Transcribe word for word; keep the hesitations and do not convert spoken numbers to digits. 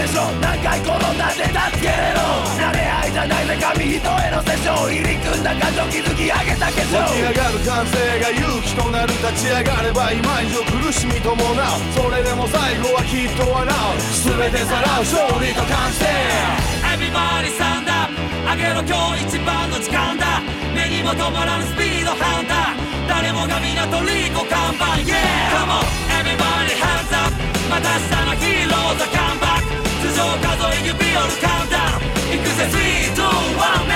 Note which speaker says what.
Speaker 1: でしょ。何回転んだって助けれろ。慣れ合いじゃないぜ紙一重のセッション。入り組んだ感情築き上げた化粧。
Speaker 2: 湧き上がる感性が勇気となる。立ち上がれば今以上苦しみ伴う。それでも最後はきっと笑う。全てさらう勝利と完成。
Speaker 3: Everybody stand up 上げろ今日一番の時間だ。目にも止まらぬスピードハンター。誰もが港リーコ看板 Yeah Come on everybody hands up また明日のヒーローズはカムバック。頭上数え指折るカウンター。行くぜスリーツーワン